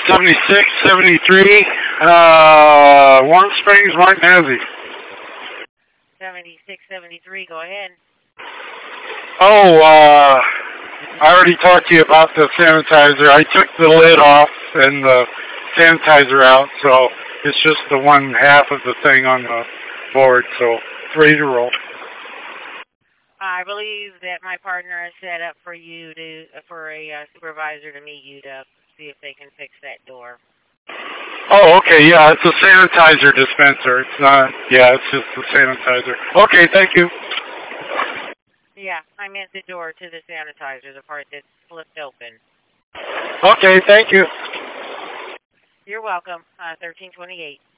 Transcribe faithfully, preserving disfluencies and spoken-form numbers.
seventy-six seventy-three, uh, Warm Springs, Martin Hesse. seventy-six seventy-three, go ahead. Oh, uh, I already talked to you about the sanitizer. I took the lid off and the sanitizer out, so it's just the one half of the thing on the board, so it's ready to roll. I believe that my partner has set up for you to, for a uh, supervisor to meet you to see if they can fix that door. Oh, okay, yeah, it's a sanitizer dispenser. It's not, yeah, it's just the sanitizer. Okay, thank you. Yeah, I meant the door to the sanitizer, the part that's flipped open. Okay, thank you. You're welcome. Uh, thirteen twenty-eight.